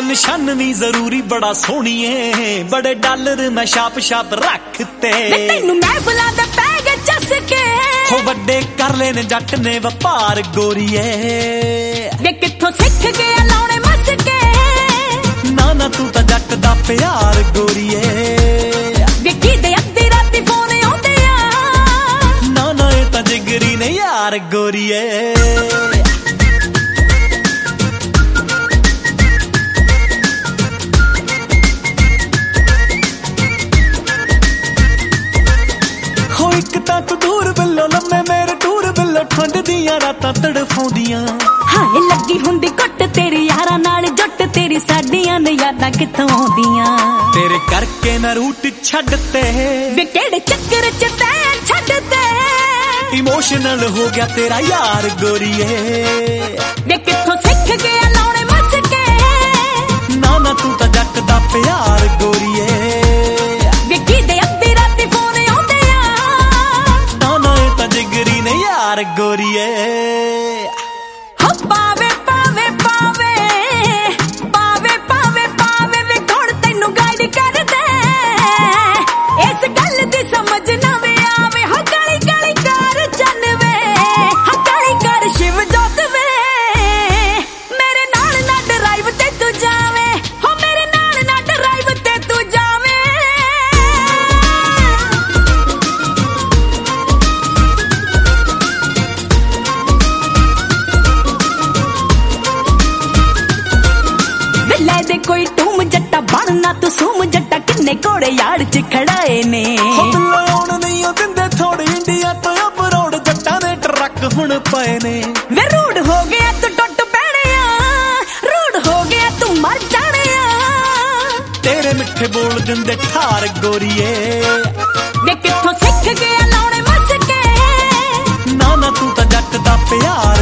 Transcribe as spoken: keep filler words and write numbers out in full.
ਨਿਸ਼ਾਨ ਵੀ ਜ਼ਰੂਰੀ ਬੜਾ ਸੋਹਣੀਏ, ਬੜੇ ਡਾਲਰ ਮੈਂ ਛਾਪ ਛਾਪ ਰੱਖਤੇ। ਤੈਨੂੰ ਮੈਂ ਬੁਲਾਦਾ ਪੈ ਗਿਆ ਚੱਸ ਕੇ, ਹੋ ਵੱਡੇ ਕਰ ਲੈ ਨੇ ਜੱਟ ਨੇ ਵਪਾਰ ਗੋਰੀਏ। ਵੇ ਕਿੱਥੋਂ ਸਿੱਖ ਗਿਆ ਲਾਉਣੇ ਮਸਕੇ, ਨਾ ਨਾ ਤੂੰ ਤਾਂ ਜੱਟ ਦਾ ਪਿਆਰ ਗੋਰੀਏ। ਵੇ ਕਿਦੇ ਅੱਧੀ ਰਾਤੀ ਫੋਨ ਆਉਂਦੇ ਆ, ਨਾ ਨਾ ਇਹ ਤਾਂ ਜਿਗਰੀ ਨੇ ਯਾਰ ਗੋਰੀਏ। ਇੱਕ ਤਾਂ ਤੂੰ ਦੂਰ ਬਿੱਲੋ ਲੰਮੇ ਮੇਰੇ ਟੂਰ ਬਿੱਲੋ, ਠੰਡ ਦੀਆਂ ਰਾਤਾਂ ਤੜਫਾਉਂਦੀਆਂ। ਹਾਏ ਲੱਗੀ ਹੁੰਦੀ ਘੁੱਟ ਤੇਰੀ ਯਾਰਾਂ ਨਾਲ ਜੁੱਟ, ਤੇਰੀ ਸਾਡੀਆਂ ਨੇ ਯਾਦਾਂ ਕਿੱਥੋਂ ਆਉਂਦੀਆਂ। ਤੇਰੇ ਕਰਕੇ ਨਾ ਰੂਟ ਛੱਡਤੇ, ਵੇ ਕਿਹੜੇ ਚੱਕਰ ਚ ਤੈਂ ਛੱਡਤੇ। ਇਮੋਸ਼ਨਲ ਹੋ ਗਿਆ ਤੇਰਾ ਯਾਰ ਗੋਰੀਏ। ਵੇ ਕਿੱਥੋਂ ਸਿੱਖ ਗਿਆ ਲਾਉਣੇ ਮਸਕੇ, ਨਾ ਨਾ ਤੂੰ ਤਾਂ ਜੱਟ ਦਾ ਪਿਆਰ ਗੋਰੀਏ। ਵੇ ਕਿਦੇ ਅੱਧੀ ਰਾਤੀ ਫੋਨ ਆਉਂਦੇ ਆ, ਨਾ ਨਾ ਇਹ ਤਾਂ ਜਿਗਰੀ ਨੇ ਯਾਰ ਗੋਰੀਏ। ਹੋ ਪਾਵੇ ਪਾਵੇ ਪਾਵੇ ਪਾਵੇ ਪਾਵੇ ਪਾਵੇ ਵੇ ਕੌਣ ਤੈਨੂੰ ਗਾਈਡ ਕਰਦੇ, ਇਸ ਗੱਲ ਦੀ ਸਮਝ ਨਾ ਵੇ ਆਵੇ। ਹੋ ਕਾਲੀ ਕਾਲੀ ਕਾਰ ਚੱਲਵੇ, ਹੋ ਕਾਲੀ ਕਾਰ ਸ਼ਿਵ ਜੋਤ ਵੇ, ਮੇਰੇ ਨਾਲ ਨਾ ਡਰਾਈਵ ਤੇ ਤੂੰ ਜਾਵੇਂ। ਹੋ ਮੇਰੇ ਨਾਲ ਨਾ ਡਰਾਈਵ ਤੇ ਤੂੰ ਜਾਵੇਂ। ਲੈ ਦੇ ਕੋਈ ਟੂਮ ਜੱਟਾ ਬਣਨਾ ਤੂੰ ਸੂਮ ਜੱਟਾ, ਕਿੰਨੇ ਘੋੜੇ ਯਾਰ ਚ ਖੜਾਏ ਨੇ। ਲਾਉਣ ਨਹੀਂ ਉਹ ਦਿੰਦੇ ਥੋੜੀ, ਇੰਡੀਆ ਤੋਂ ਅਬਰੋਡ ਜੱਟਾਂ ਦੇ ਟਰੱਕ ਹੁਣ ਪਏ ਨੇ। ਵੇ ਰੂਡ ਹੋ ਗਿਆ ਤੂੰ ਟੁੱਟ ਪੈਣਿਆ, ਰੂਡ ਹੋ ਗਿਆ ਤੂੰ ਮਰ ਜਾਣਿਆ। ਤੇਰੇ ਮਿੱਠੇ ਬੋਲ ਦਿੰਦੇ ਠਾਰ ਗੋਰੀਏ। ਵੇ ਕਿੱਥੋਂ ਸਿੱਖ ਗਿਆ ਲਾਉਣੇ ਮਸਕੇ, ਨਾ ਨਾ ਤੂੰ ਤਾਂ ਜੱਟ ਦਾ ਪਿਆਰ